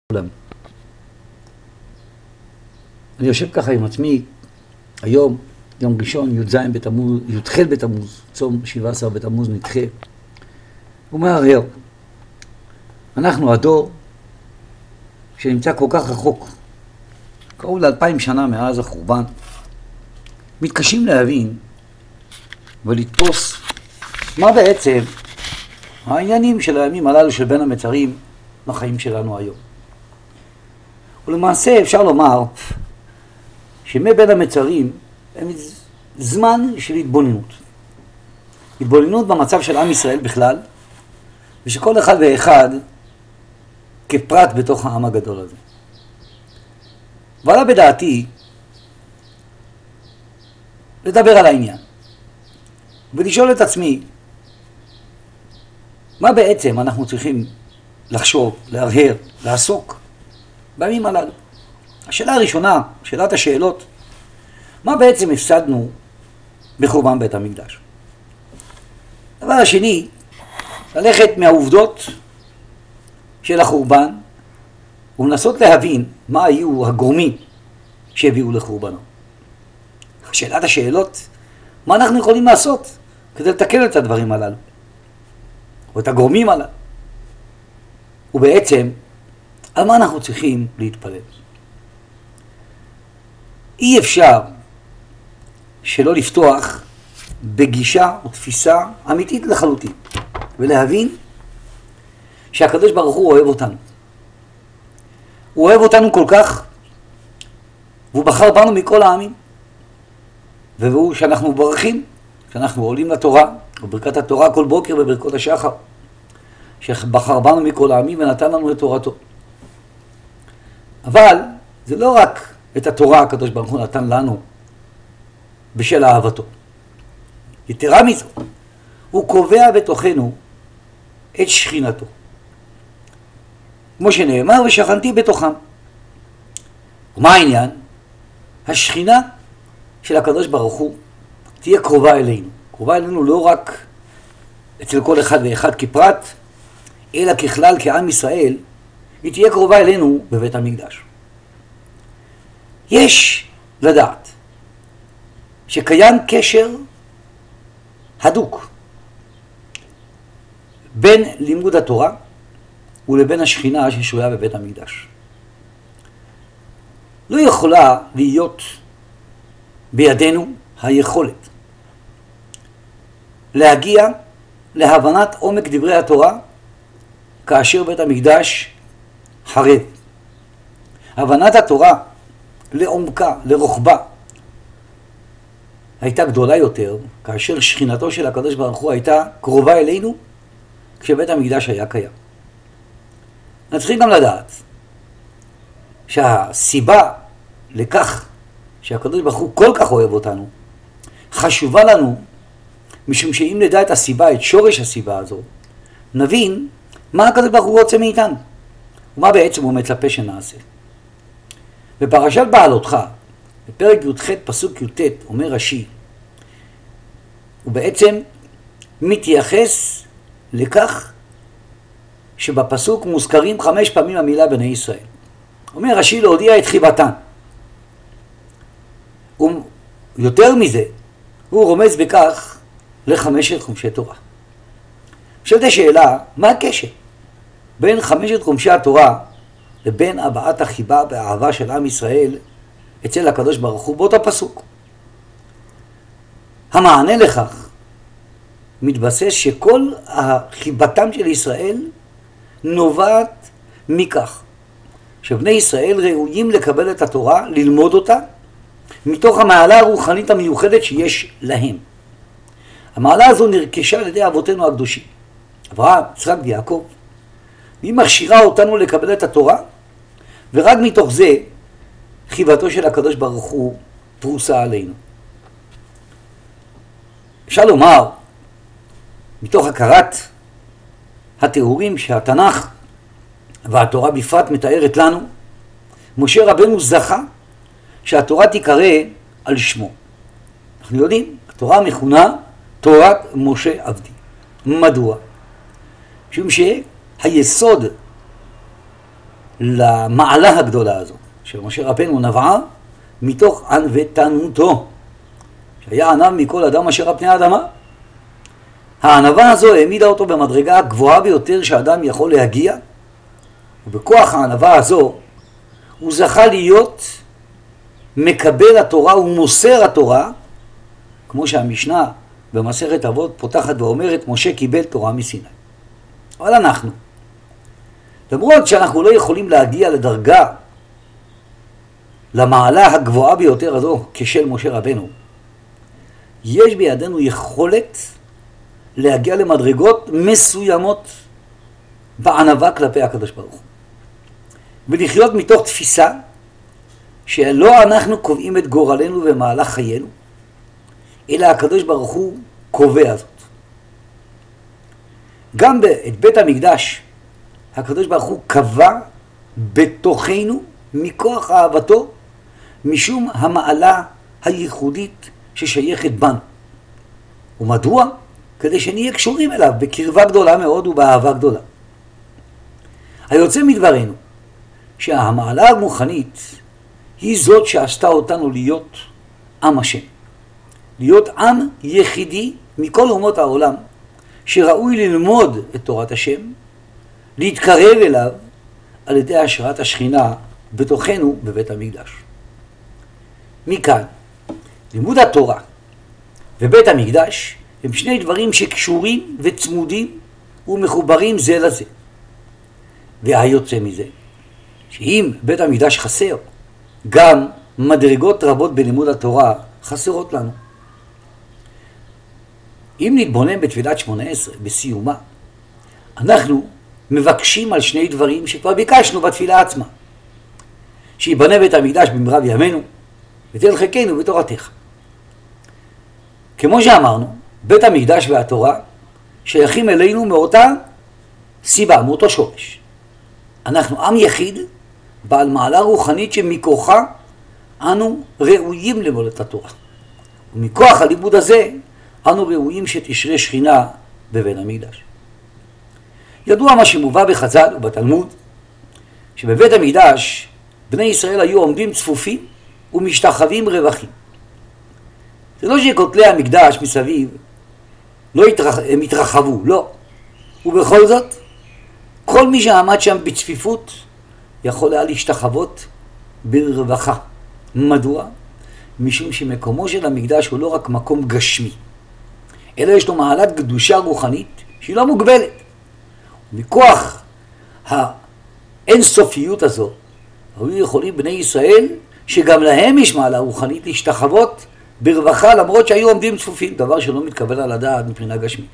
אני יושב ככה עם עצמי, היום, יום ראשון, י"ז בתמוז, י"ח בתמוז, צום 17 בתמוז נדחה. הוא מהרהר. אנחנו הדור שנמצא כל כך רחוק, קרוב ל2000 שנה מאז החורבן, מתקשים להבין ולתפוס מה בעצם העניינים של הימים הללו של בין המצרים לחיים שלנו היום. ולמעשה אפשר לומר שימי בין המצרים הם זמן של התבוננות. התבוננות במצב של עם ישראל בכלל, ושכל אחד ואחד כפרט בתוך העם הגדול הזה. ועלה בדעתי לדבר על העניין, ולשאול את עצמי, מה בעצם אנחנו צריכים לחשוב, להרהר, לעסוק בימים הללו? השאלה הראשונה, שאלת השאלות, מה בעצם הפסדנו בחורבן בית המקדש? הדבר השני, ללכת מהעובדות של החורבן ולנסות להבין מה היו הגורמים שהביאו לחורבנו. שאלת השאלות, מה אנחנו יכולים לעשות כדי לתקן את הדברים הללו או את הגורמים הללו, ובעצם על מה אנחנו צריכים להתפלל. אי אפשר שלא לפתוח בגישה או תפיסה אמיתית לחלוטין ולהבין שהקדוש ברוך הוא אוהב אותנו. הוא אוהב אותנו כל כך, והוא בחר בנו מכל העמים, והוא שאנחנו מברכים, שאנחנו עולים לתורה, בברכת התורה כל בוקר וברכות השחר, שבחר בנו מכל העמים ונתן לנו את תורתו. אבל זה לא רק את התורה הקדוש ברוך הוא נתן לנו בשל אהבתו. יתרה מזו, הוא קובע בתוכנו את שכינתו. כמו שנאמר, ושכנתי בתוכם. ומה העניין? השכינה של הקדוש ברוך הוא תהיה קרובה אלינו. קרובה אלינו לא רק אצל כל אחד ואחד כפרט, אלא ככלל כעם ישראל, היא תהיה קרובה אלינו בבית המקדש. יש לדעת שקיים קשר הדוק בין לימוד התורה ולבין השכינה ששרויה בבית המקדש. לא יכולה להיות בידינו היכולת להגיע להבנת עומק דברי התורה כאשר בית המקדש חרב. הבנת התורה לעומקה, לרוחבה, הייתה גדולה יותר כאשר שכינתו של הקדוש ברוך הוא הייתה קרובה אלינו כשבית המקדש היה קיים. אנחנו צריכים גם לדעת שהסיבה לכך שהקדוש ברוך הוא כל כך אוהב אותנו חשובה לנו, משום שאם נדע את הסיבה, את שורש הסיבה הזו, נבין מה הקדוש ברוך הוא רוצה מאיתנו ומה בעצם הוא מצפה שנעשה. בפרשת בעלותך, בפרק י"ח פסוק י"ט, אומר רש"י, הוא בעצם מתייחס לכך שבפסוק מוזכרים 5 פעמים המילה בני ישראל. אומר רש"י להודיע את חיבתן. יותר מזה, הוא רומז בכך ל5 חומשי תורה. עכשיו השאלה, מה הקשר בין 5 חומשי התורה לבין הבעת החיבה והאהבה של עם ישראל אצל הקדוש ברוך הוא באותו פסוק? המענה לכך מתבסס שכל החיבתם של ישראל נובעת מכך שבני ישראל ראויים לקבל את התורה, ללמוד אותה, מתוך המעלה הרוחנית המיוחדת שיש להם. המעלה הזו נרכשה על ידי אבותינו הקדושים, אברהם, יצחק ויעקב, והיא מכשירה אותנו לקבל את התורה, ורק מתוך זה חיבתו של הקדוש ברוך הוא פרוסה עלינו. אפשר לומר, מתוך הכרת התיאורים שהתנ"ך והתורה בפרט מתארת לנו, משה רבנו זכה שהתורה תיקרא על שמו. אנחנו יודעים, התורה מכונה תורת משה עבדי. מדוע? משום שהיסוד למעלה הגדולה הזו, שמשה רבנו נבעה מתוך ענוותנותו, שהיה ענב מכל אדם אשר על פני האדמה. הענווה הזו העמידה אותו במדרגה הגבוהה ביותר שאדם יכול להגיע, ובכוח הענווה הזו הוא זכה להיות מקבל התורה ומוסר התורה, כמו שהמשנה במסכת אבות פותחת ואומרת, משה קיבל תורה מסיני. אבל אנחנו, למרות שאנחנו לא יכולים להגיע לדרגה, למעלה הגבוהה ביותר הזו כשל משה רבנו, יש בידינו יכולת להגיע למדרגות מסוימות בענווה כלפי הקדוש ברוך הוא, ולחיות מתוך תפיסה שלא אנחנו קובעים את גורלנו במהלך חיינו, אלא הקדוש ברוך הוא קובע זאת. גם את בית המקדש הקדוש ברוך הוא קבע בתוכנו מכוח אהבתו, משום המעלה הייחודית ששייכת בנו. ומדוע? כדי שנהיה קשורים אליו בקרבה גדולה מאוד ובאהבה גדולה. היוצא מדברנו שהמעלה הרוחנית היא זאת שעשתה אותנו להיות עם השם, להיות עם יחידי מכל אומות העולם שראוי ללמוד את תורת השם, להתקרב אליו על ידי השראת השכינה בתוכנו בבית המקדש. מכאן לימוד התורה ובית המקדש הם שני דברים שקשורים וצמודים ומחוברים זה לזה. והיוצא מזה שאם בית המקדש חסר, גם מדרגות רבות בלימוד התורה חסרות לנו. אם נתבונן בתפילת 18 בסיומה, אנחנו מבקשים על שני דברים שכבר ביקשנו בתפילה עצמה: שיבנה בית המקדש במהרה בימינו ותן חלקנו בתורתך. כמו שאמרנו, בית המקדש והתורה שייכים אלינו מאותה סיבה, מאותו שורש. אנחנו עם יחיד בעל מעלה רוחנית שמכוחה אנו ראויים ללמוד את התורה, ומכוח הלימוד הזה אנו ראויים שתשרה שכינה בבית המקדש. ידוע מה שמובא בחז"ל ובתלמוד, שבבית המקדש בני ישראל היו עומדים צפופים ומשתחווים רווחים. זה לא שכותלי המקדש מסביב הם התרחבו, לא. ובכל זאת, כל מי שעמד שם בצפיפות יכול היה להשתחוות ברווחה. מדוע? משום שמקומו של המקדש הוא לא רק מקום גשמי, אלא יש לו מעלת קדושה רוחנית שהיא לא מוגבלת. מכוח האינסופיות הזו, היו יכולים בני ישראל, שגם להם יש מעלה רוחנית, להשתחוות ברווחה למרות שהיו עומדים צפופים, דבר שלא מתקבל על הדעת מבחינה גשמית.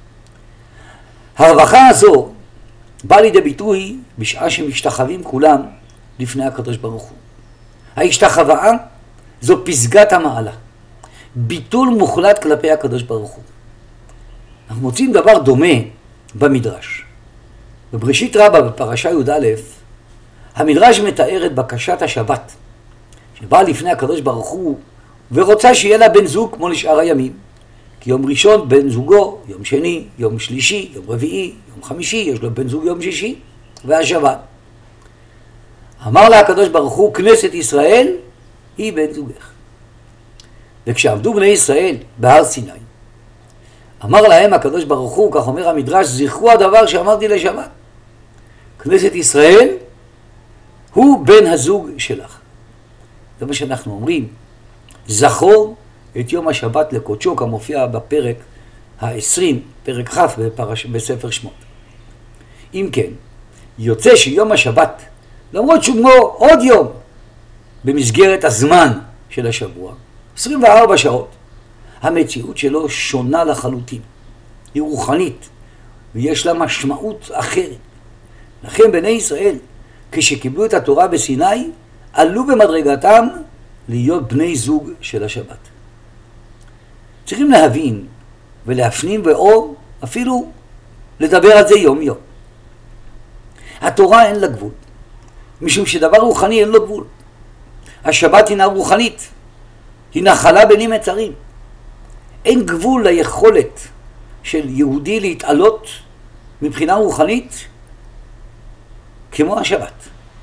הרווחה הזו באה לידי ביטוי בשעה שמשתחווים כולם לפני הקדוש ברוך הוא. ההשתחוואה זו פסגת המעלה, ביטול מוחלט כלפי הקדוש ברוך הוא. אנחנו מוצאים דבר דומה במדרש. בבראשית רבה בפרשה י"א, המדרש מתאר את בקשת השבת, שבאה לפני הקדוש ברוך הוא ורוצה שיהיה לה בן זוג כמו לשאר הימים. כי יום ראשון בן זוגו, יום שני, יום שלישי, יום רביעי, יום חמישי, יש לו בן זוג יום שישי, והשבת. אמר לה הקדוש ברוך הוא, כנסת ישראל היא בן זוגך. וכשעמדו בני ישראל בהר סיני, אמר להם הקדוש ברוך הוא, כך אומר המדרש, זכרו הדבר שאמרתי לשבת. כנסת ישראל הוא בן הזוג שלך. זה מה שאנחנו אומרים, זכור את יום השבת לקודשו, כמופיע בפרק ה-20, פרק כ' בספר שמות. אם כן, יוצא שיום השבת, למרות שהוא עוד יום במסגרת הזמן של השבוע, 24 שעות, המציאות שלו שונה לחלוטין. היא רוחנית, ויש לה משמעות אחרת. לכן בני ישראל, כשקיבלו את התורה בסיני, עלו במדרגתם להיות בני זוג של השבת. צריכים להבין ולהפנים ואו אפילו לדבר על זה יום יום. התורה אין לה גבול, משום שדבר רוחני אין לו גבול. השבת הינה רוחנית, היא נחלה בני מצרים. אין גבול ליכולת של יהודי להתעלות מבחינה רוחנית כמו השבת.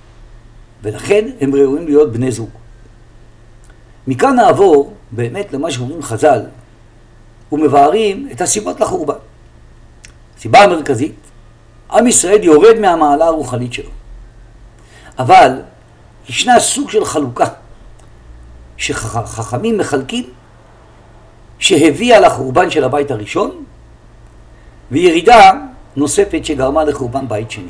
ולכן הם ראויים להיות בני זוג. מכאן נעבור באמת למה שאומרים חז"ל, ומבארים את הסיבות לחורבן. הסיבה המרכזית, עם ישראל יורד מהמעלה הרוחנית שלו. אבל ישנה סוג של חלוקה שחכמים מחלקים שהביאה לחורבן של הבית הראשון, וירידה נוספת שגרמה לחורבן בית שני.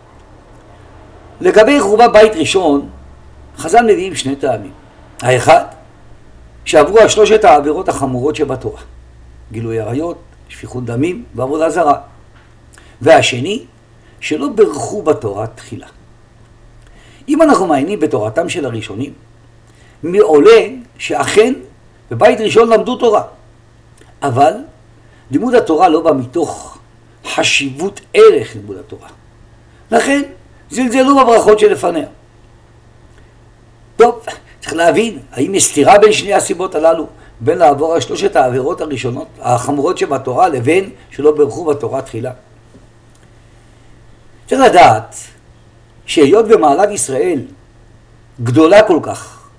לגבי חורבן בית ראשון, חז"ל מביאים שני טעמים. האחד, שעברו על שלושת העבירות החמורות שבתורה, גילוי עריות, שפיכות דמים ועבודה זרה. והשני, שלא ברכו בתורה תחילה. אם אנחנו מעיינים בתורתם של הראשונים, מעולה שאכן בבית ראשון למדו תורה, אבל לימוד התורה לא בא מתוך חשיבות ערך לימוד התורה. לכן זלזלו בברכות שלפניה. טוב, צריך להבין, האם יש סתירה בין שני הסיבות הללו, בין לעבור על שלושת העבירות הראשונות, החמורות שבתורה, לבין שלא ברכו בתורה תחילה? צריך לדעת שהיות במעלת ישראל גדולה כל כך,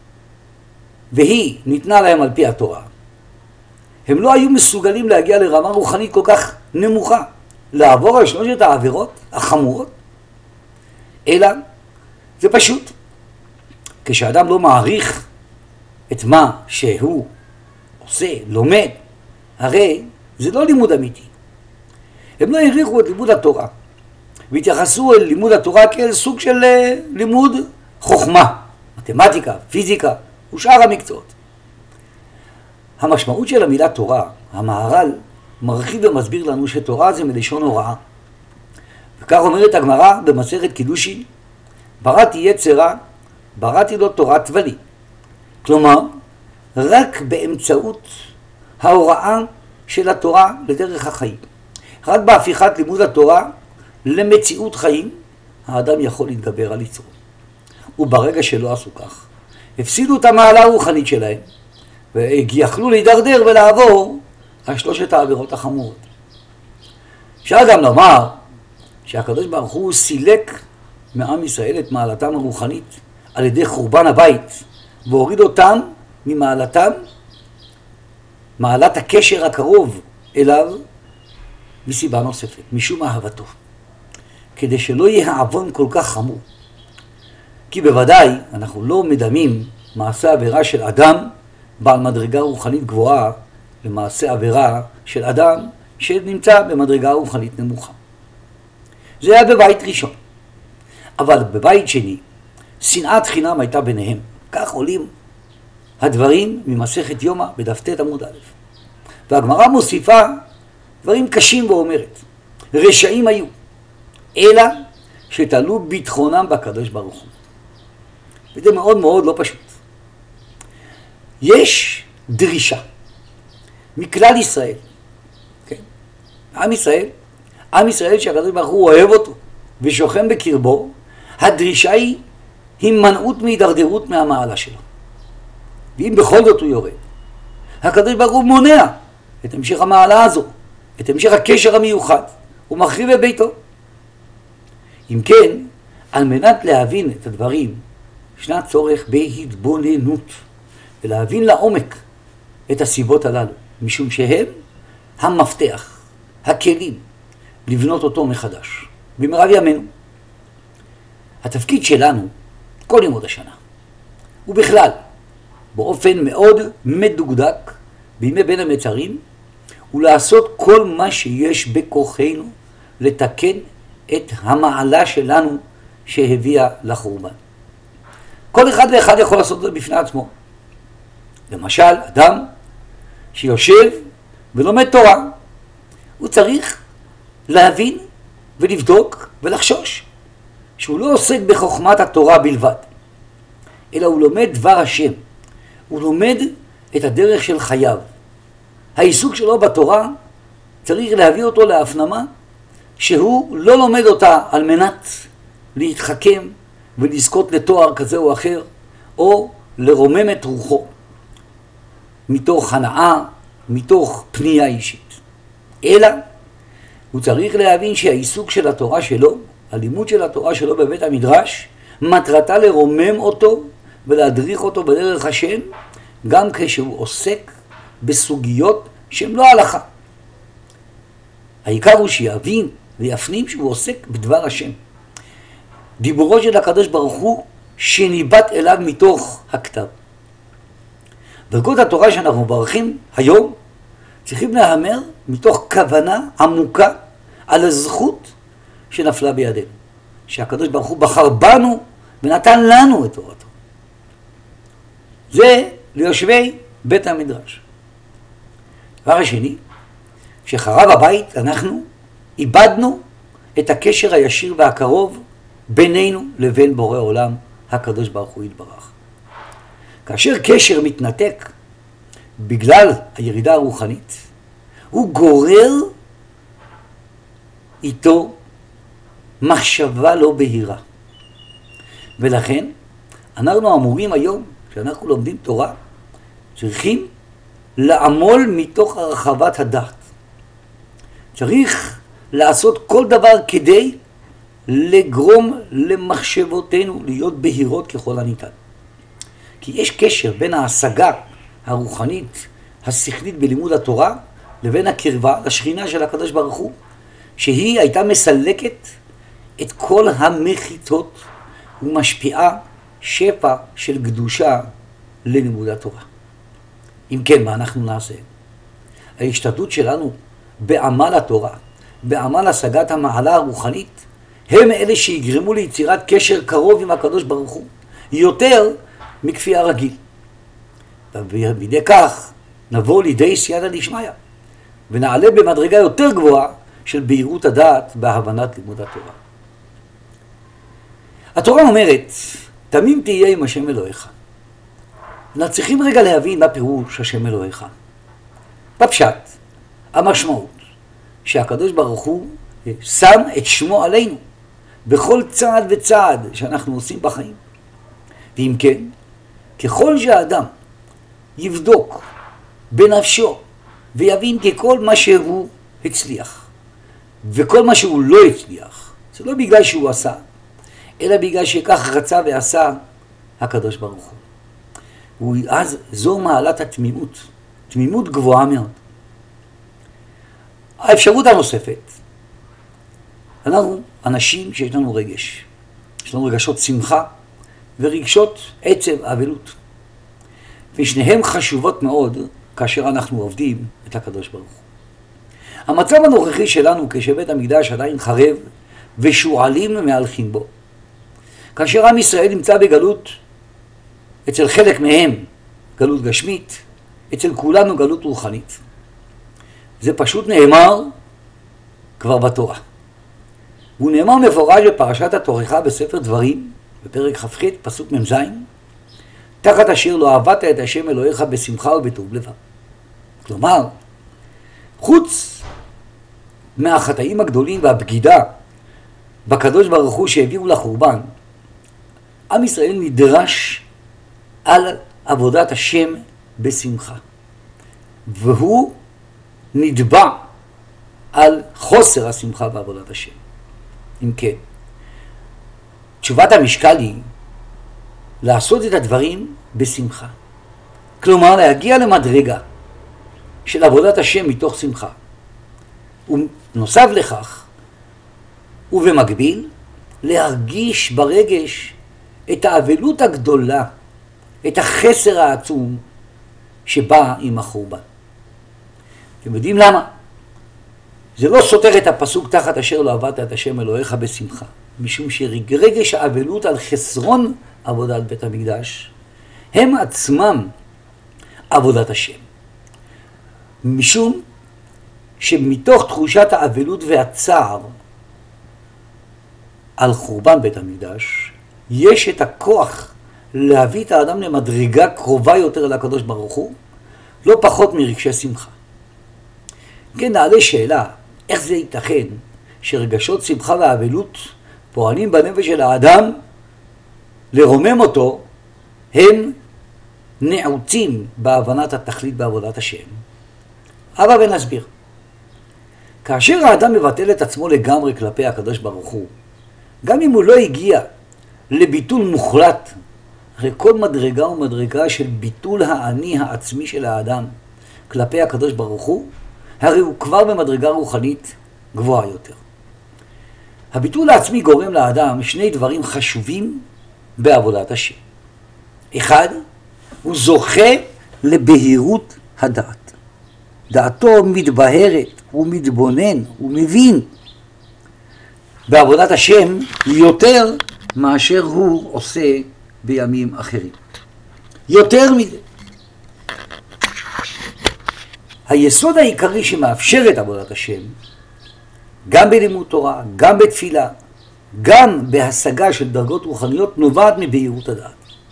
והיא ניתנה להם על פי התורה, הם לא היו מסוגלים להגיע לרמה רוחנית כל כך נמוכה, לעבור על שלושת העבירות החמורות, אלא זה פשוט. כשאדם לא מעריך את מה שהוא עושה, לומד, הרי זה לא לימוד אמיתי. הם לא העריכו את לימוד התורה, והתייחסו אל לימוד התורה כאל סוג של לימוד חוכמה, מתמטיקה, פיזיקה ושאר המקצועות. המשמעות של המילה תורה, המהר"ל מרחיב ומסביר לנו שתורה זה מלשון הוראה. וכך אומרת הגמרא במסכת קידושין, בראתי יצרה, בראתי לו תורת ולי. כלומר, רק באמצעות ההוראה של התורה לדרך החיים, רק בהפיכת לימוד התורה למציאות חיים, האדם יכול להתגבר על יצרו. וברגע שלא עשו כך, הפסידו את המעלה הרוחנית שלהם, ויכלו להידרדר ולעבור על שלושת העבירות החמורות. אפשר גם לומר שהקדוש ברוך הוא סילק מעם ישראל את מעלתם הרוחנית על ידי חורבן הבית, והוריד אותם ממעלתם, מעלת הקשר הקרוב אליו, מסיבה נוספת, משום אהבתו, כדי שלא יהיה העוון כל כך חמור. כי בוודאי אנחנו לא מדמים מעשה עבירה של אדם בעל מדרגה רוחנית גבוהה למעשה עבירה של אדם שנמצא במדרגה רוחנית נמוכה. זה היה בבית ראשון. אבל בבית שני, שנאת חינם הייתה ביניהם. כך עולים הדברים ממסכת יומא בדף ט עמוד א'. והגמרא מוסיפה דברים קשים ואומרת, רשעים היו, אלא שתלו ביטחונם בקדוש ברוך הוא. וזה מאוד מאוד לא פשוט. יש דרישה מכלל ישראל, כן? עם ישראל שהקדוש ברוך הוא אוהב אותו ושוכן בקרבו, הדרישה היא הימנעות מהידרדרות מהמעלה שלו. ואם בכל זאת הוא יורד, הקדוש ברוך הוא מונע את המשך המעלה הזו, את המשך הקשר המיוחד, הוא מחריב את ביתו. אם כן, על מנת להבין את הדברים, ישנה צורך בהתבוננות, ולהבין לעומק את הסיבות הללו, משום שהם המפתח, הכלים, לבנות אותו מחדש. במהרה בימינו. התפקיד שלנו, כל ימות השנה, ובכלל, באופן מאוד מדוקדק, בימי בין המצרים, הוא לעשות כל מה שיש בכוחנו לתקן את המעלה שלנו שהביאה לחורבן. כל אחד ואחד יכול לעשות זאת בפני עצמו. למשל, אדם שיושב ולומד תורה, הוא צריך להבין ולבדוק ולחשוש שהוא לא עוסק בחוכמת התורה בלבד, אלא הוא לומד דבר השם, הוא לומד את הדרך של חייו. העיסוק שלו בתורה צריך להביא אותו להפנמה שהוא לא לומד אותה על מנת להתחכם ולזכות לתואר כזה או אחר, או לרומם את רוחו מתוך הנאה, מתוך פנייה אישית. אלא הוא צריך להבין שהעיסוק של התורה שלו, הלימוד של התורה שלו בבית המדרש, מטרתה לרומם אותו ולהדריך אותו בדרך השם, גם כשהוא עוסק בסוגיות שהן לא הלכה. העיקר הוא שיבין ויפנים שהוא עוסק בדבר השם. דיבורו של הקדוש ברוך הוא שניבט אליו מתוך הכתב. ברכות התורה שאנחנו מברכים היום צריכים להיאמר מתוך כוונה עמוקה על הזכות שנפלה בידינו. שהקדוש ברוך הוא בחר בנו ונתן לנו את תורתו. זה ליושבי בית המדרש. דבר השני, כשחרב הבית אנחנו איבדנו את הקשר הישיר והקרוב בינינו לבין בורא עולם הקדוש ברוך הוא יתברך. כאשר קשר מתנתק בגלל הירידה הרוחנית, הוא גורר איתו מחשבה לא בהירה. ולכן אנחנו אמורים היום, כשאנחנו לומדים תורה, צריכים לעמול מתוך הרחבת הדעת. צריך לעשות כל דבר כדי לגרום למחשבותינו להיות בהירות ככל הניתן. כי יש קשר בין ההשגה הרוחנית, השכלית בלימוד התורה, לבין הקרבה לשכינה של הקדוש ברוך הוא, שהיא הייתה מסלקת את כל המחיצות ומשפיעה שפע של קדושה ללימוד התורה. אם כן, מה אנחנו נעשה? ההשתדלות שלנו בעמל התורה, בעמל השגת המעלה הרוחנית, הם אלה שיגרמו ליצירת קשר קרוב עם הקדוש ברוך הוא, יותר מכפייה רגיל. ובידי כך נבוא לידי סייעתא דשמיא, ונעלה במדרגה יותר גבוהה של בהירות הדעת בהבנת לימוד התורה. התורה אומרת, תמים תהיה עם השם אלוהיך. אנחנו צריכים רגע להבין מה פירוש השם אלוהיך. בפשט, המשמעות שהקדוש ברוך הוא שם את שמו עלינו בכל צעד וצעד שאנחנו עושים בחיים. ואם כן, ככל שהאדם יבדוק בנפשו ויבין כי כל מה שהוא הצליח וכל מה שהוא לא הצליח, זה לא בגלל שהוא עשה, אלא בגלל שכך רצה ועשה הקדוש ברוך הוא. אז זו מעלת התמימות, תמימות גבוהה מאוד. האפשרות הנוספת, אנחנו אנשים שיש לנו רגש, יש לנו רגשות שמחה ורגשות עצב, אבלות. ושניהם חשובות מאוד כאשר אנחנו עובדים את הקדוש ברוך הוא. המצב הנוכחי שלנו כשבית המקדש עדיין חרב ושועלים מהלכים בו. כאשר עם ישראל נמצא בגלות, אצל חלק מהם גלות גשמית, אצל כולנו גלות רוחנית. זה פשוט נאמר כבר בתורה. הוא נאמר מפורש בפרשת התוכחה בספר דברים, בפרק כ"ח, פסוק מ"ז, תחת אשר לא אהבת את השם אלוהיך בשמחה ובטוב לבב. כלומר, חוץ מהחטאים הגדולים והבגידה בקדוש ברוך הוא שהביאו לחורבן, עם ישראל נדרש על עבודת השם בשמחה. והוא נדבע על חוסר השמחה בעבודת השם. אם כן, תשובת המשקל היא לעשות את הדברים בשמחה. כלומר, להגיע למדרגה של עבודת השם מתוך שמחה. ונוסף לכך, ובמקביל, להרגיש ברגש את האבלות הגדולה, את החסר העצום שבא עם החורבן. אתם יודעים למה? זה לא סותר את הפסוק תחת אשר לא אהבת את השם אלוהיך בשמחה, משום שרגש האבלות על חסרון עבודת בית המקדש הם עצמם עבודת השם. משום שמתוך תחושת האבלות והצער על חורבן בית המקדש יש את הכוח להביא את האדם למדרגה קרובה יותר לקדוש ברוך הוא, לא פחות מרגשי שמחה. כן, נעלה שאלה, איך זה ייתכן שרגשות שמחה ואבלות פועלים בנפש של האדם לרומם אותו, הם נעוצים בהבנת התכלית בעבודת השם. אבל ונסביר. כאשר האדם מבטל את עצמו לגמרי כלפי הקדוש ברוך הוא, גם אם הוא לא הגיע לביטול מוחלט. הרי כל מדרגה ומדרגה של ביטול האני העצמי של האדם כלפי הקדוש ברוך הוא, הרי הוא כבר במדרגה רוחנית גבוהה יותר. הביטול העצמי גורם לאדם שני דברים חשובים בעבודת השם. אחד, הוא זוכה לבהירות הדעת. דעתו מתבהרת, הוא מתבונן, הוא מבין בעבודת השם יותר מאשר הוא עושה בימים אחרים. יותר מזה, היסוד העיקרי שמאפשר את עבודת השם, גם בלימוד תורה, גם בתפילה, גם בהשגה של דרגות רוחניות, נובעת מבהירות הדעת.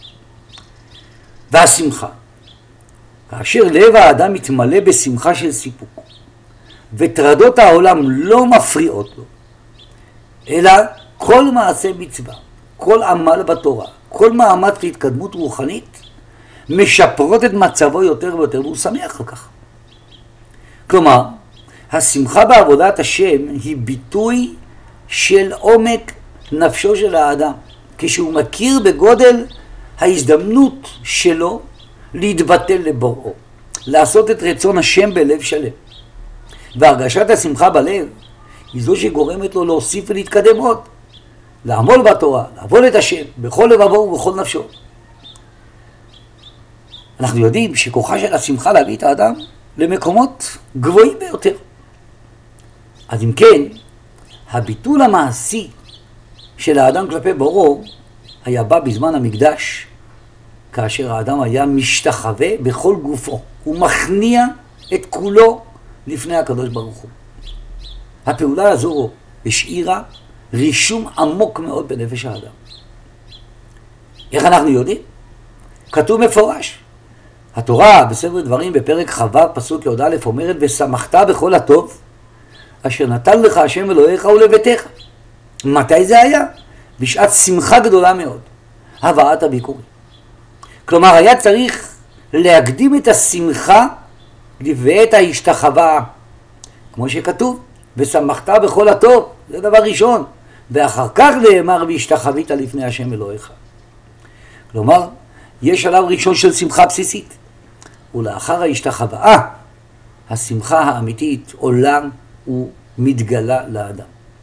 והשמחה, כאשר לב האדם מתמלא בשמחה של סיפוק, וטרדות העולם לא מפריעות לו, אלא כל מעשה מצווה, כל עמל בתורה, כל מאמץ להתקדמות רוחנית, משפרות את מצבו יותר ויותר, והוא שמח על כך. כלומר, השמחה בעבודת השם היא ביטוי של עומק נפשו של האדם, כשהוא מכיר בגודל ההזדמנות שלו להתבטל לבוראו, לעשות את רצון השם בלב שלם. והרגשת השמחה בלב היא זו שגורמת לו להוסיף ולהתקדם עוד, לעמול בתורה, לעבוד את השם בכל לבבו ובכל נפשו. אנחנו יודעים שכוחה של השמחה להביא את האדם למקומות גבוהים ביותר. אז אם כן, הביטול המעשי של האדם כלפי בוראו היה בא בזמן המקדש, כאשר האדם היה משתחווה בכל גופו. הוא מכניע את כולו לפני הקדוש ברוך הוא. הפעולה הזו השאירה רישום עמוק מאוד בנפש האדם. איך אנחנו יודעים? כתוב מפורש. התורה בספר דברים בפרק כ"ו פסוק י"א אומרת, ושמחת בכל הטוב אשר נתן לך השם אלוהיך ולביתך. מתי זה היה? בשעת שמחה גדולה מאוד, הבאת הביקורים. כלומר, היה צריך להקדים את השמחה ואת ההשתחווה, כמו שכתוב, ושמחת בכל הטוב, זה דבר ראשון, ואחר כך נאמר והשתחווית לפני השם אלוהיך. כלומר, יש שלב ראשון של שמחה בסיסית, ולאחר ההשתחווה, השמחה האמיתית עולה ומתגלה לאדם.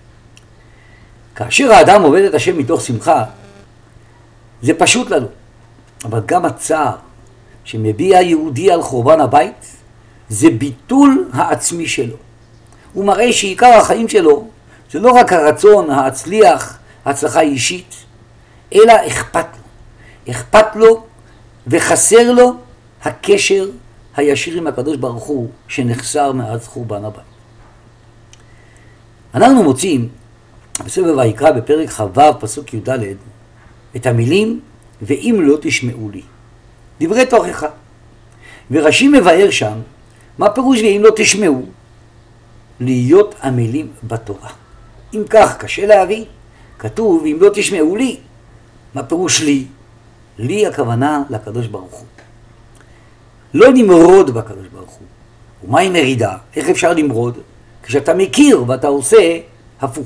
כאשר האדם עובד את השם מתוך שמחה, זה פשוט לנו, אבל גם הצער שמביע יהודי על חורבן הבית, זה ביטול העצמי שלו. הוא מראה שעיקר החיים שלו זה לא רק הרצון ההצליח, ההצלחה אישית, אלא אכפת לו. אכפת לו וחסר לו הקשר הישיר עם הקדוש ברוך הוא שנחסר מאז חורבן הבית. אנחנו מוצאים בספר ויקרא בפרק כ"ו פסוק י"ד את המילים ואם לא תשמעו לי, דברי תוכחה. ורש"י מבאר שם מה פירוש ואם לא תשמעו, להיות עמלים בתורה. אם כך קשה להבין, כתוב אם לא תשמעו לי, מה פירוש לי? לי הכוונה לקדוש ברוך הוא. לא נמרוד בקדוש ברוך הוא. ומה עם מרידה? איך אפשר למרוד? כשאתה מכיר ואתה עושה הפוך.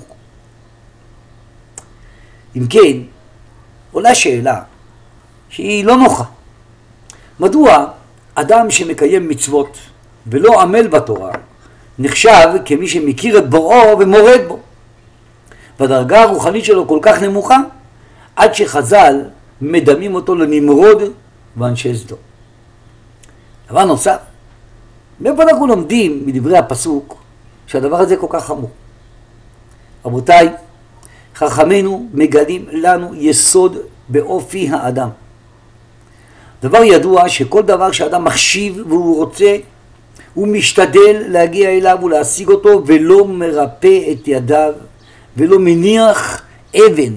אם כן, עולה שאלה שהיא לא נוחה. מדוע אדם שמקיים מצוות ולא עמל בתורה נחשב כמי שמכיר את בוראו ומורד בו? והדרגה הרוחנית שלו כל כך נמוכה עד שחז"ל מדמים אותו לנמרוד ואנשי סדום. דבר נוסף, מאיפה אנחנו לומדים מדברי הפסוק שהדבר הזה כל כך חמור? רבותיי, חכמינו מגלים לנו יסוד באופי האדם. דבר ידוע שכל דבר שאדם מחשיב והוא רוצה, הוא משתדל להגיע אליו ולהשיג אותו, ולא מרפא את ידיו ולא מניח אבן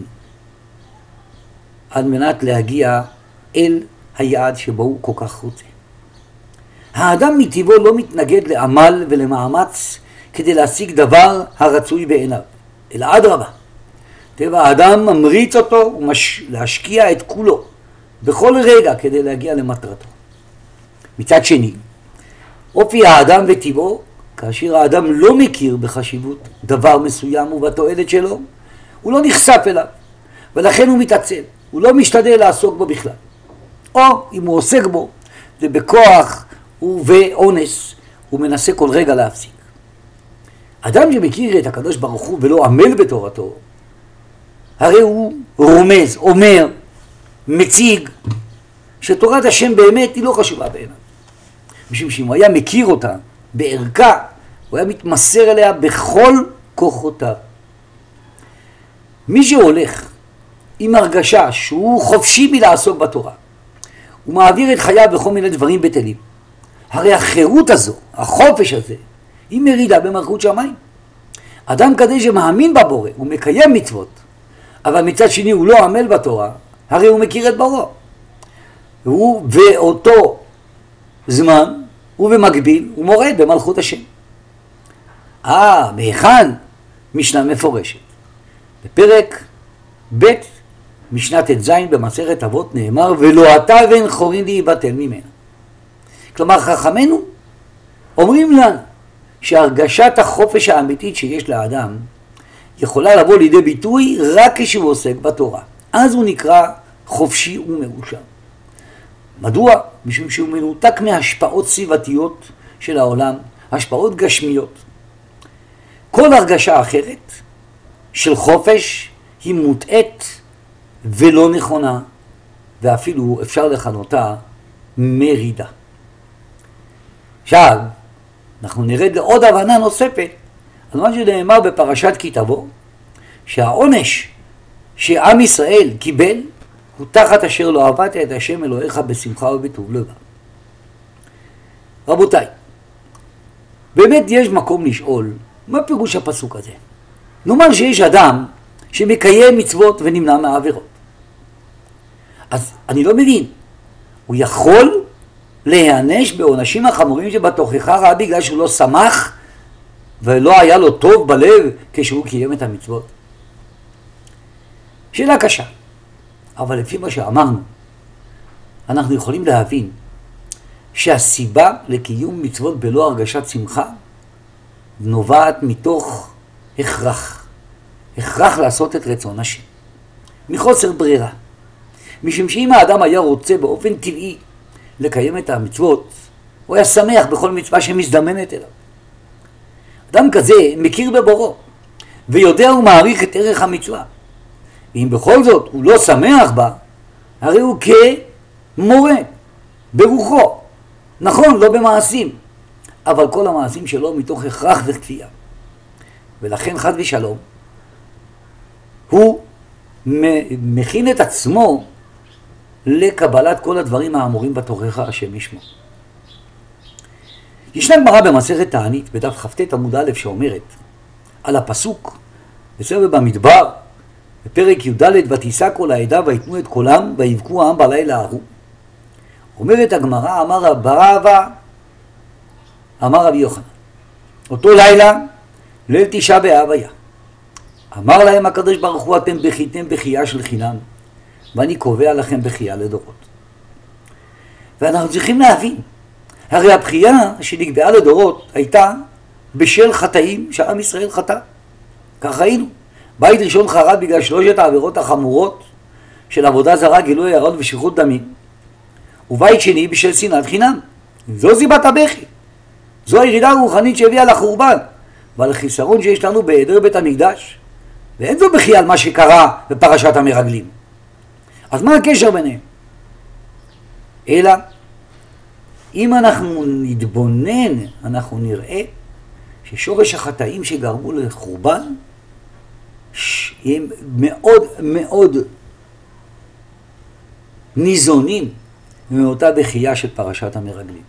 על מנת להגיע אל היעד שבו הוא כל כך רוצה. האדם מטבעו לא מתנגד לעמל ולמאמץ כדי להשיג דבר הרצוי בעיניו, אלא אדרבה. טבע האדם ממריץ אותו להשקיע את כולו בכל רגע כדי להגיע למטרתו. מצד שני, אופי האדם וטבעו, כאשר האדם לא מכיר בחשיבות דבר מסוים ובתועלת שלו, הוא לא נחשף אליו. ולכן הוא מתעצל, הוא לא משתדל לעסוק בו בכלל. או אם הוא עוסק בו, זה בכוח ובאונס, הוא מנסה כל רגע להפסיק. אדם שמכיר את הקדוש ברוך הוא ולא עמל בתורתו, הרי הוא רומז, אומר, מציג, שתורת השם באמת היא לא חשובה בעיניו. משום שאם הוא היה מכיר אותה בערכה, הוא היה מתמסר אליה בכל כוחותיו. מי שהולך עם הרגשה שהוא חופשי מלעסוק בתורה, הוא מעביר את חייו בכל מיני דברים בטלים. הרי החירות הזו, החופש הזה, היא מרידה במלכות שמיים. אדם כזה שמאמין בבורא, הוא מקיים מצוות, אבל מצד שני הוא לא עמל בתורה, הרי הוא מכיר את בוראו. הוא באותו זמן, הוא במקביל, הוא מורד במלכות השם. מהיכן? משנה מפורשת. בפרק ב' משנה ט"ז במסכת אבות נאמר, ולא אתה ואין חורין להיבטל ממנה. כלומר חכמינו אומרים לנו שהרגשת החופש האמיתית שיש לאדם יכולה לבוא לידי ביטוי רק כשהוא עוסק בתורה. אז הוא נקרא חופשי ומאושר. מדוע? משום שהוא מנותק מהשפעות סביבתיות של העולם, השפעות גשמיות. כל הרגשה אחרת של חופש היא מוטעית ולא נכונה, ואפילו אפשר לכנותה מרידה. עכשיו, אנחנו נרד לעוד הבנה נוספת, על מה שנאמר בפרשת כי תבוא, שהעונש שעם ישראל קיבל, הוא תחת אשר לא עבדת את השם אלוהיך בשמחה ובטוב לבב. רבותיי, באמת יש מקום לשאול, מה פירוש הפסוק הזה? נאמר שיש אדם שמקיים מצוות ונמנע מהעבירות. אז אני לא מבין, הוא יכול להיענש בעונשים החמורים שבתוכחה רע בגלל שהוא לא שמח ולא היה לו טוב בלב כשהוא קיים את המצוות? שאלה קשה, אבל לפי מה שאמרנו, אנחנו יכולים להבין שהסיבה לקיום מצוות בלא הרגשת שמחה נובעת מתוך הכרח לעשות את רצון השם, מחוסר ברירה. משום שאם האדם היה רוצה באופן טבעי לקיים את המצוות, הוא היה שמח בכל מצווה שמזדמנת אליו. אדם כזה מכיר בבוראו ויודע ומעריך את ערך המצווה. ואם בכל זאת הוא לא שמח בה, הרי הוא כמורה ברוחו. נכון, לא במעשים, אבל כל המעשים שלו מתוך הכרח וכפייה. ולכן חד ושלום, הוא מכין את עצמו לקבלת כל הדברים האמורים בתוכחה השם ישמו. ישנה גמרא במסכת תענית בדף כ"ט עמוד א' שאומרת על הפסוק בספר במדבר בפרק י"ד, ותישא כל העדה ויתנו את קולם ויבכו העם בלילה ההוא. אומרת הגמרא, אמר רבא אבא, אמר רבי יוחנן, אותו לילה ליל תשעה באב היה. אמר להם הקדוש ברוך הוא, אתם בכיתם בכייה של חינם, ואני קובע לכם בכייה לדורות. ואנחנו צריכים להבין, הרי הבכייה שנקבעה לדורות הייתה בשל חטאים שעם ישראל חטא. כך ראינו. בית ראשון חרב בגלל 3 העבירות החמורות של עבודה זרה, גילוי עריות ושפיכות דמים. ובית שני בשל שנאת חינם. זו סיבת הבכי. זו הירידה הרוחנית שהביאה לחורבן ועל החיסרון שיש לנו בהיעדר בית המקדש. ואין זו בכי על מה שקרה בפרשת המרגלים. אז מה הקשר ביניהם? אלא אם אנחנו נתבונן, אנחנו נראה ששורש החטאים שגרמו לחורבן הם מאוד מאוד ניזונים מאותה בכייה של פרשת המרגלים.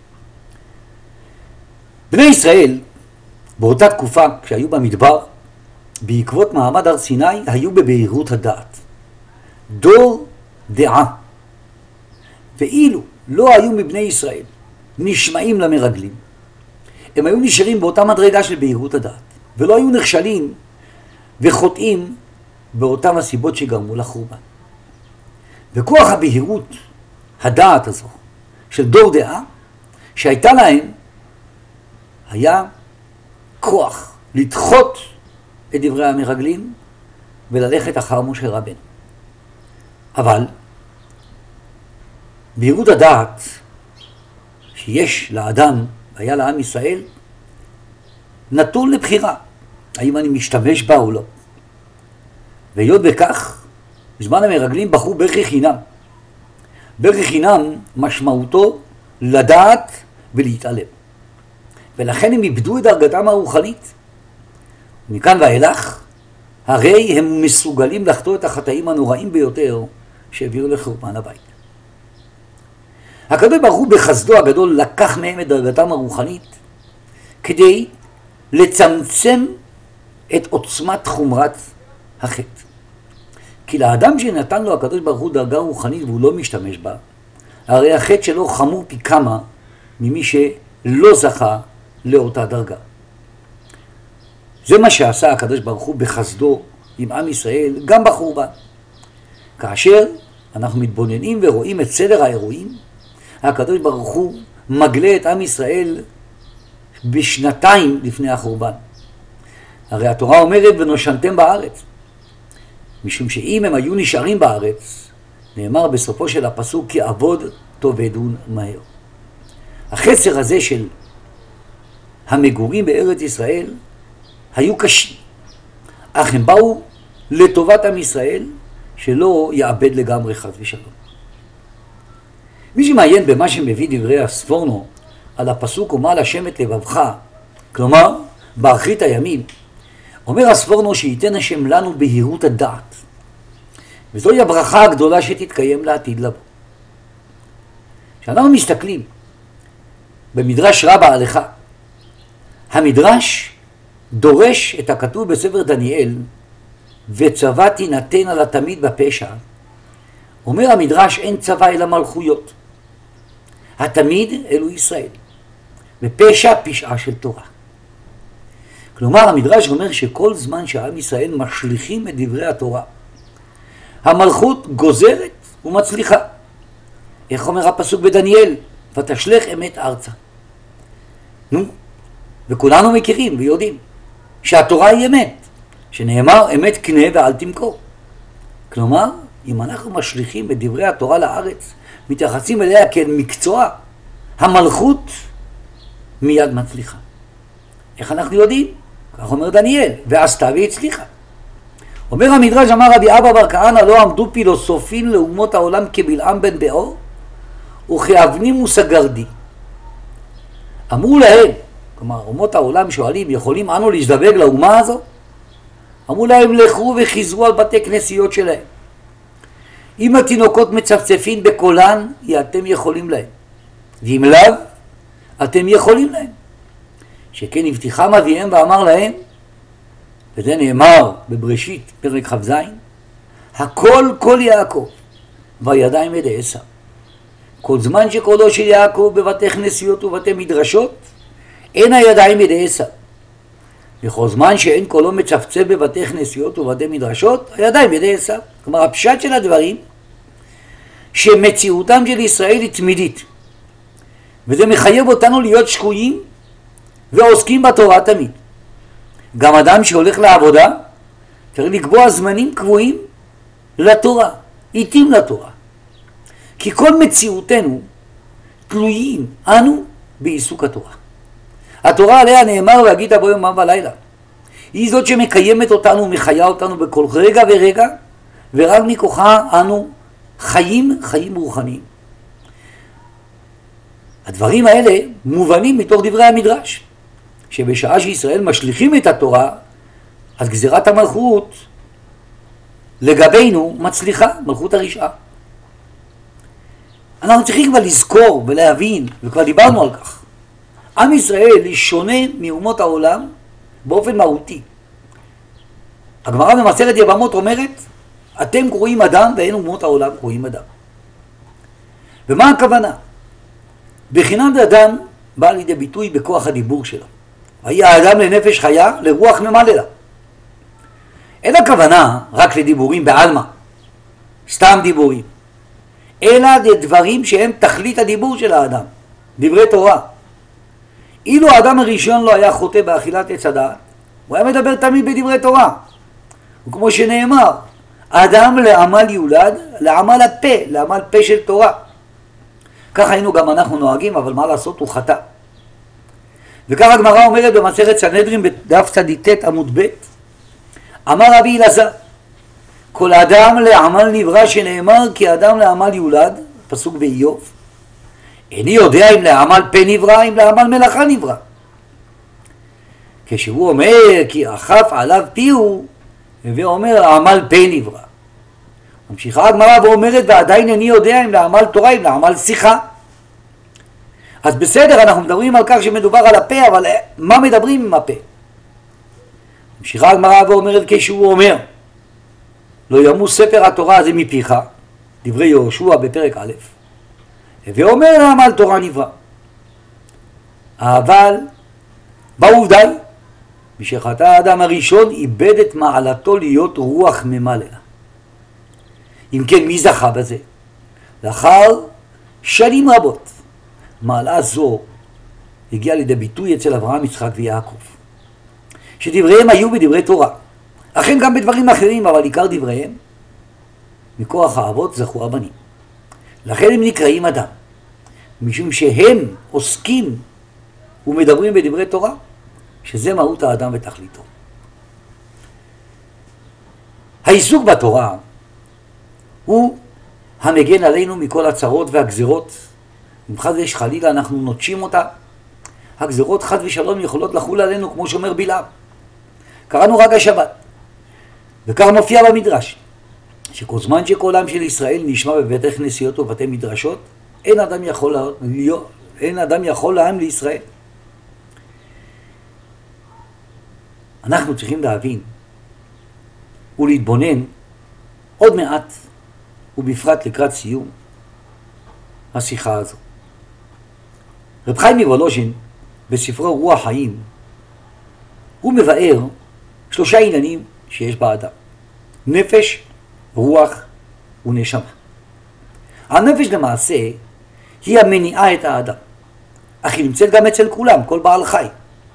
בני ישראל באותה תקופה כשהיו במדבר בעקבות מעמד הר סיני היו בבהירות הדעת, דור דעה, ואילו לא היו מבני ישראל נשמעים למרגלים, הם היו נשארים באותה מדרגה של בהירות הדעת ולא היו נכשלים וחוטאים באותם הסיבות שגרמו לחורבן. וכוח הבהירות הדעת הזו של דור דעה שהייתה להם היה כוח לדחות את דברי המרגלים וללכת אחר משה רבנו. אבל בהירות הדעת שיש לאדם, היה לעם ישראל, נתון לבחירה, האם אני משתמש בה או לא. והיות בכך, בזמן המרגלים בחרו ברך חינם. ברך חינם משמעותו לדעת ולהתעלם. ולכן הם איבדו את דרגתם הרוחנית. מכאן ואילך, הרי הם מסוגלים לחטוא את החטאים הנוראים ביותר שהביאו לחורבן הבית. הקדוש ברוך הוא בחסדו הגדול לקח מהם את דרגתם הרוחנית כדי לצמצם את עוצמת חומרת החטא. כי לאדם שנתן לו הקדוש ברוך הוא דרגה רוחנית והוא לא משתמש בה, הרי החטא שלו חמור פי כמה ממי שלא זכה לאותה דרגה. זה מה שעשה הקדוש ברוך הוא בחסדו עם עם ישראל גם בחורבן. כאשר אנחנו מתבוננים ורואים את סדר האירועים, הקדוש ברוך הוא מגלה את עם ישראל בשנתיים לפני החורבן. הרי התורה אומרת ונושנתם בארץ. משום שאם הם היו נשארים בארץ, נאמר בסופו של הפסוק כי עבוד תאבדון מהר. החסר הזה של המגורים בארץ ישראל היו קשים, אך הם באו לטובת עם ישראל שלא יאבד לגמרי חס ושלום. מי שמעיין במה שמביא דברי הספורנו על הפסוק ומל השם את לבבך, כלומר באחרית הימים, אומר הספורנו שייתן השם לנו בהירות הדעת, וזוהי הברכה הגדולה שתתקיים לעתיד לבוא. כשאנחנו מסתכלים במדרש רבה הלכה, המדרש דורש את הכתוב בספר דניאל, וצבא תינתן על התמיד בפשע. אומר המדרש אין צבא אלא מלכויות. התמיד אלו ישראל, ופשע פשעה של תורה. כלומר המדרש אומר שכל זמן שעם ישראל משליכים את דברי התורה, המלכות גוזרת ומצליחה. איך אומר הפסוק בדניאל? ותשלך אמת ארצה. וכולנו מכירים ויודעים שהתורה היא אמת, שנאמר אמת קנה ואל תמכור. כלומר, אם אנחנו משליכים את דברי התורה לארץ, מתייחסים אליה כאל מקצוע, המלכות מיד מצליחה. איך אנחנו יודעים? כך אומר דניאל, ועשתה והצליחה. אומר המדרש, אמר רבי אבא בר כהנא, לא עמדו פילוסופים לאומות העולם כבלעם בן באור, וכאבנים וסגרדי. אמרו להם, כלומר, אומות העולם שואלים, יכולים אנו להזדווג לאומה הזו? אמרו להם, לכו וחיזרו על בתי כנסיות שלהם. אם התינוקות מצפצפים בקולן, אתם יכולים להם. ואם לאו, אתם יכולים להם. שכן הבטיחם אביהם ואמר להם, וזה נאמר בבראשית, פרק כ"ז, הכל כל יעקב, והידיים ידי עשיו. כל זמן שקולו של יעקב בבתי כנסיות ובתי מדרשות, אין הידיים ידי עשיו. וכל זמן שאין קולו מצפצף בבתי כנסיות ובתי מדרשות, הידיים ידי עשיו. כלומר, הפשט של הדברים, שמציאותם של ישראל היא תמידית. וזה מחייב אותנו להיות שקועים ועוסקים בתורה תמיד. גם אדם שהולך לעבודה, צריך לקבוע זמנים קבועים לתורה, עיתים לתורה. כי כל מציאותנו תלויים אנו בעיסוק התורה. התורה עליה נאמר והגית בו יומם ולילה. היא זאת שמקיימת אותנו ומחיה אותנו בכל רגע ורגע, ורק מכוחה אנו חיים רוחניים. הדברים האלה מובנים מתוך דברי המדרש, שבשעה שישראל משליכים את התורה, אז גזירת המלכות לגבינו מצליחה, מלכות הרשעה. אנחנו צריכים כבר לזכור ולהבין, וכבר דיברנו על כך. עם ישראל שונה מאומות העולם באופן מהותי. הגמרא במסכת יבמות אומרת, אתם קרואים אדם ואין אומות העולם קרואים אדם. ומה הכוונה? בחינת האדם בא לידי ביטוי בכוח הדיבור שלו. היה האדם לנפש חיה, לרוח ממללה. אין הכוונה רק לדיבורים בעלמא, סתם דיבורים, אלא לדברים שהם תכלית הדיבור של האדם, דברי תורה. אילו האדם הראשון לא היה חוטא באכילת עץ הדעת, הוא היה מדבר תמיד בדברי תורה. וכמו שנאמר, אדם לעמל יולד, לעמל הפה, לעמל פה של תורה. ככה היינו גם אנחנו נוהגים, אבל מה לעשות, הוא חטא. וככה הגמרא אומרת במסכת סנהדרין בדף צ"ט עמוד ב', אמר רבי אלעזר, כל אדם לעמל נברא, שנאמר כי אדם לעמל יולד, פסוק באיוב. איני יודע אם לעמל פה נברא, אם לעמל מלאכה נברא. כשהוא אומר כי אכף עליו פיהו, ואומר עמל פה נברא. ממשיכה הגמרא ואומרת ועדיין איני יודע אם לעמל תורה, אם לעמל שיחה. אז בסדר, אנחנו מדברים על כך שמדובר על הפה, אבל מה מדברים עם הפה? ממשיכה הגמרא ואומרת כשהוא אומר לא ימוס ספר התורה הזה מפיך, דברי יהושע בפרק א', ואומר לעמל תורה נברא. אבל בעובדה היא, משחטא האדם הראשון איבד את מעלתו להיות רוח ממלאה. אם כן, מי זכה בזה? לאחר שנים רבות מעלה זו הגיעה לידי ביטוי אצל אברהם, יצחק ויעקב, שדבריהם היו בדברי תורה, אכן גם בדברים אחרים, אבל עיקר דבריהם מכוח האבות זכו הבנים. לכן הם נקראים אדם, משום שהם עוסקים ומדברים בדברי תורה, שזה מהות האדם ותכליתו. העיסוק בתורה הוא המגן עלינו מכל הצרות והגזרות. אם חד וחלילה אנחנו נוטשים אותה, הגזרות חד ושלום יכולות לחול עלינו, כמו שאומר בלעם. קראנו רק השבת, וכך מופיע במדרש, שכל זמן שכל עם של ישראל נשמע בבתי כנסיות ובתי מדרשות, אין אדם יכול לעם לישראל. אנחנו צריכים להבין ולהתבונן עוד מעט, ובפרט לקראת סיום השיחה הזו. רב חיים מוולוז'ין בספרו רוח חיים, הוא מבאר 3 עניינים שיש באדם: נפש, רוח ונשמה. הנפש למעשה היא המניעה את האדם, אך היא נמצאת גם אצל כולם, כל בעל חי.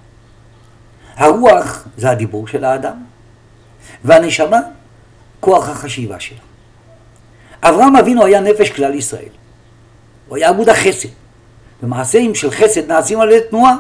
הרוח זה הדיבור של האדם, והנשמה כוח החשיבה שלה. אברהם אבינו היה נפש כלל ישראל, הוא היה עמוד החסד, ומעשים של חסד נעשים על ידי תנועה.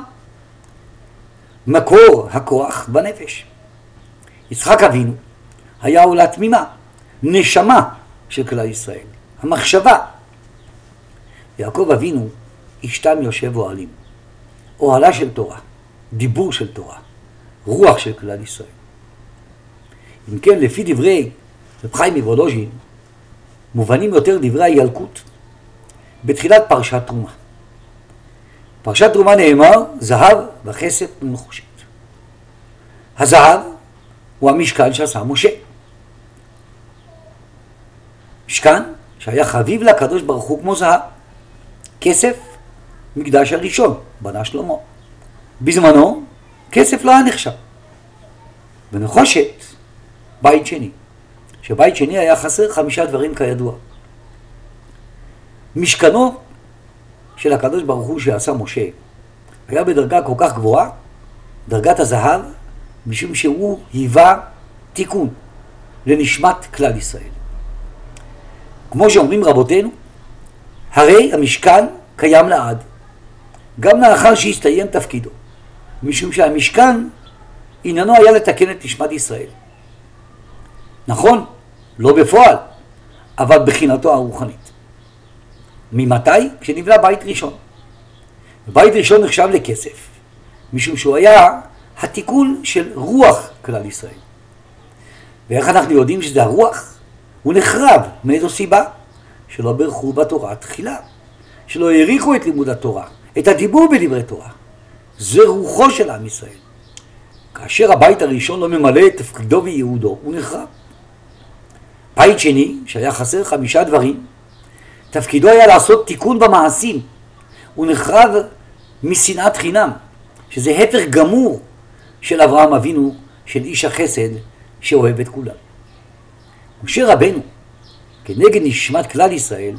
מקור הכוח בנפש. יצחק אבינו היה עולה תמימה, נשמה של כלל ישראל, המחשבה. יעקב אבינו אשתם יושב אוהלים, אוהלה של תורה, דיבור של תורה, רוח של כלל ישראל. אם כן, לפי דברי רב חיים מוולוז'ין, מובנים יותר דברי הילקוט בתחילת פרשת תרומה. פרשת תרומה נאמר זהב וכסף ונחושת. הזהב הוא המשכן שעשה משה, משכן שהיה חביב לקדוש ברוך הוא כמו זהב. כסף, מקדש הראשון בנה שלמה, בזמנו כסף לא היה נחשב. ונחושת, בית שני, שבית שני היה חסר 5 דברים כידוע. משכנו של הקדוש ברוך הוא שעשה משה היה בדרגה כל כך גבוהה, דרגת הזהב, משום שהוא היווה תיקון לנשמת כלל ישראל. כמו שאומרים רבותינו, הרי המשכן קיים לעד, גם לאחר שהסתיים תפקידו, משום שהמשכן עניינו היה לתקן את נשמת ישראל. נכון, לא בפועל, אבל בחינתו הרוחנית. ממתי? כשנבנה בית ראשון. בית ראשון נחשב לכסף, משום שהוא היה התיקון של רוח כלל ישראל. ואיך אנחנו יודעים שזה הרוח? הוא נחרב. מאיזו סיבה? שלא ברכו בתורה תחילה, שלא העריכו את לימוד התורה, את הדיבור בדברי תורה. זה רוחו של עם ישראל. כאשר הבית הראשון לא ממלא את תפקידו וייעודו, הוא נחרב. בית שני, שהיה חסר 5 דברים, תפקידו היה לעשות תיקון במעשים. הוא נחרב משנאת חינם, שזה הפך גמור של אברהם אבינו, של איש החסד שאוהב את כולם. משה רבנו, כנגד נשמת כלל ישראל,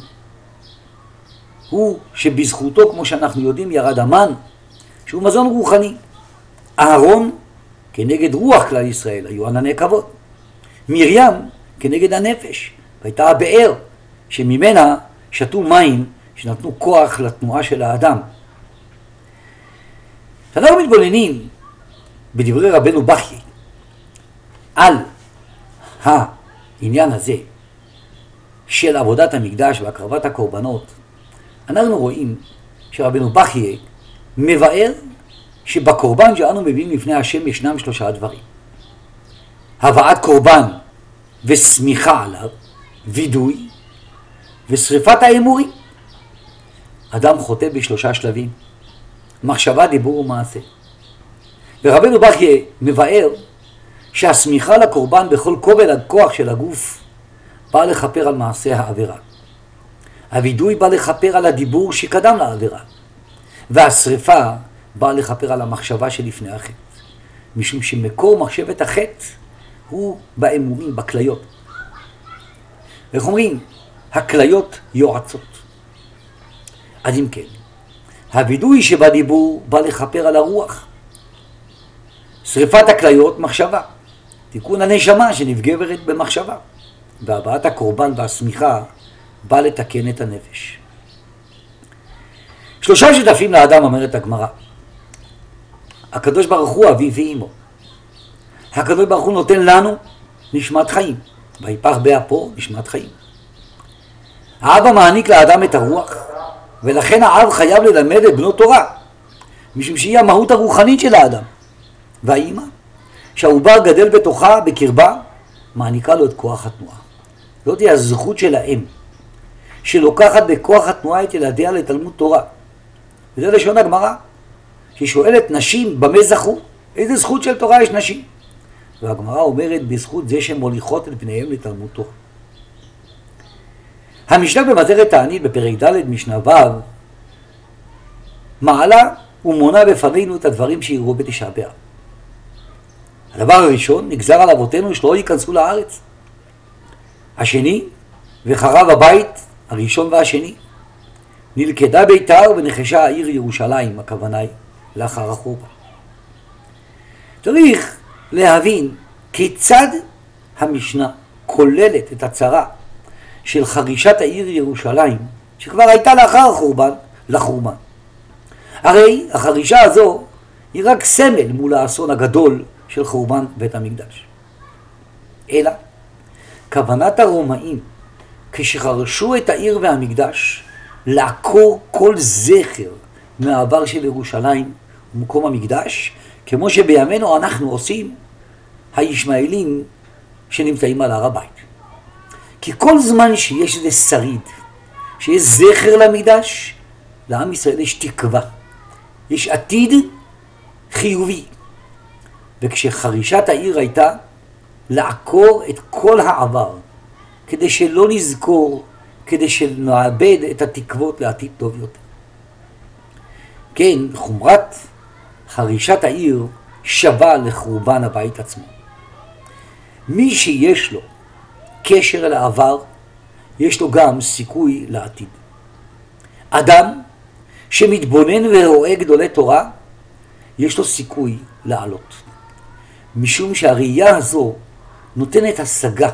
הוא שבזכותו, כמו שאנחנו יודעים, ירד המן, שהוא מזון רוחני. אהרון, כנגד רוח כלל ישראל, היו ענני כבוד. מרים, כנגד הנפש, והייתה הבאר שממנה שתו מים שנתנו כוח לתנועה של האדם. כשאנחנו מתבוננים בדברי רבנו בכי על העניין הזה של עבודת המקדש והקרבת הקורבנות, אנחנו רואים שרבנו בכי מבאר שבקורבן שאנו מביאים לפני השם ישנם 3 דברים: הבאת קורבן וסמיכה עליו, וידוי ושריפת האמורים. אדם חוטא ב3 שלבים: מחשבה, דיבור ומעשה. ורבנו בכי מבאר שהסמיכה לקורבן בכל כובד הכוח של הגוף בא לכפר על מעשה העבירה. הוידוי בא לכפר על הדיבור שקדם לעבירה. והשריפה בא לכפר על המחשבה שלפני החטא. משום שמקור מחשבת החטא הוא באמורים, בכליות. איך אומרים? הכליות יועצות. אז אם כן, הוידוי שבדיבור בא לכפר על הרוח. שריפת הכליות, מחשבה. תיקון הנשמה שנפגרת במחשבה. והבאת הקורבן והסמיכה בא לתקן את הנפש. 3 שותפים לאדם, אומרת הגמרא. הקדוש ברוך הוא אביו ואמו. הקדוש ברוך הוא נותן לנו נשמת חיים. ויפח באפו נשמת חיים. האבא מעניק לאדם את הרוח, ולכן האב חייב ללמד את בנו תורה, משום שהיא המהות הרוחנית של האדם. והאמא, שהעובר גדל בתוכה, בקרבה, מעניקה לו את כוח התנועה. זאת היא הזכות של האם, שלוקחת בכוח התנועה את ילדיה לתלמוד תורה. וזה לשון הגמרא, ששואלת נשים במה זכו, איזה זכות של תורה יש נשים? והגמרא אומרת בזכות זה שמוליכות את בניהם לתלמוד תורה. המשנה במסכת תענית בפרק ד' משנה ו' מעלה ומונה בפנינו את הדברים שיראו בתשעה באב. הדבר הראשון, נגזר על אבותינו שלא ייכנסו לארץ. השני, וחרב הבית הראשון והשני. נלכדה ביתר ונחשה העיר ירושלים, הכוונה היא לאחר החורבן. צריך להבין כיצד המשנה כוללת את הצרה של חרישת העיר ירושלים, שכבר הייתה לאחר החורבן, לחורבן. הרי החרישה הזו היא רק סמל מול האסון הגדול של חורבן בית המקדש. אלא, כוונת הרומאים, כשחרשו את העיר והמקדש, לעקור כל זכר מהעבר של ירושלים ומקום המקדש, כמו שבימינו אנחנו עושים הישמעאלים שנמצאים על הר הבית. כי כל זמן שיש איזה שריד, שיש זכר למקדש, לעם ישראל יש תקווה, יש עתיד חיובי. וכשחרישת העיר הייתה לעקור את כל העבר, כדי שלא נזכור, כדי שנאבד את התקוות לעתיד טוב יותר. כן, חומרת חרישת העיר שווה לחורבן הבית עצמו. מי שיש לו קשר אל העבר, יש לו גם סיכוי לעתיד. אדם שמתבונן ורואה גדולי תורה, יש לו סיכוי לעלות. משום שהראייה הזו נותנת השגה,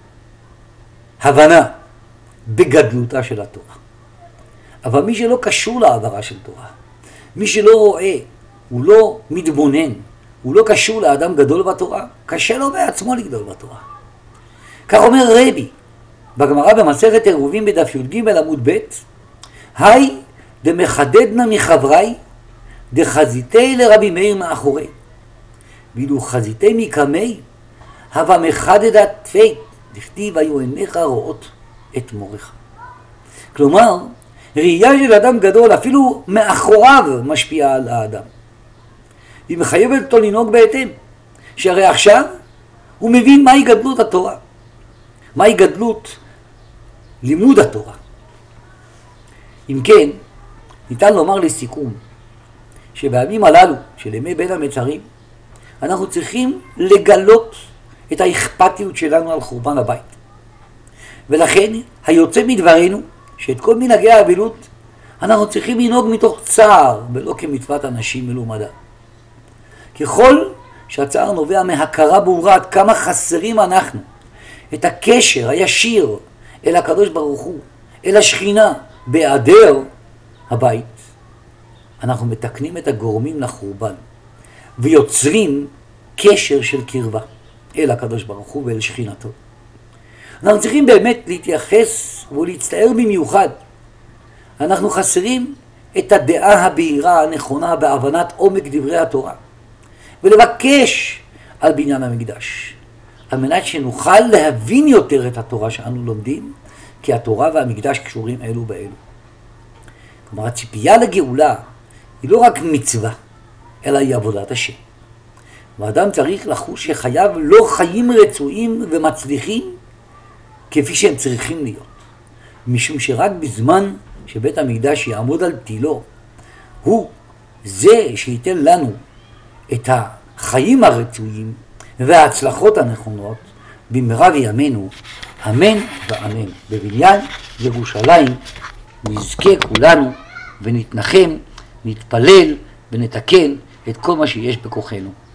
הבנה בגדלותה של התורה. אבל מי שלא קשור לעברה של תורה, מי שלא רואה, הוא לא מתבונן, הוא לא קשור לאדם גדול בתורה, קשה לו בעצמו לגדול בתורה. כך אומר רבי, בגמרא במסכת עירובין בדף י"ג עמוד ב', היי דמחדדנה מחברי דחזיתי לרבי מאיר מאחורי. ואילו חזיתי מקמי, הווה מחדדת תפי, דכתיב היו עיניך רואות את מורך. כלומר, ראייה של אדם גדול אפילו מאחוריו משפיעה על האדם. היא מחייבת אותו לנהוג בהתאם, שהרי עכשיו הוא מבין מהי גדלות התורה, מהי גדלות לימוד התורה. אם כן, ניתן לומר לסיכום, שבימים הללו של ימי בין המצרים, אנחנו צריכים לגלות את האכפתיות שלנו על חורבן הבית. ולכן היוצא מדברנו, שאת כל מנהגי האבילות אנחנו צריכים לנהוג מתוך צער, ולא כמצוות אנשים מלומדה. ככל שהצער נובע מהכרה ברורה עד כמה חסרים אנחנו את הקשר הישיר אל הקדוש ברוך הוא, אל השכינה, בהיעדר הבית, אנחנו מתקנים את הגורמים לחורבן, ויוצרים קשר של קרבה אל הקדוש ברוך הוא ואל שכינתו. אנחנו צריכים באמת להתייחס ולהצטער במיוחד. אנחנו חסרים את הדעה הבהירה הנכונה בהבנת עומק דברי התורה, ולבקש על בניין המקדש, על מנת שנוכל להבין יותר את התורה שאנו לומדים, כי התורה והמקדש קשורים אלו באלו. כלומר, הציפייה לגאולה היא לא רק מצווה, אלא היא עבודת השם. ואדם צריך לחוש שחייו לא חיים רצויים ומצליחים כפי שהם צריכים להיות. משום שרק בזמן שבית המקדש יעמוד על תילו, הוא זה שייתן לנו את החיים הרצויים וההצלחות הנכונות במהרה בימינו, אמן ואמן. בבניין ירושלים נזכה כולנו ונתנחם, נתפלל ונתקן את כל מה שיש בכוחנו.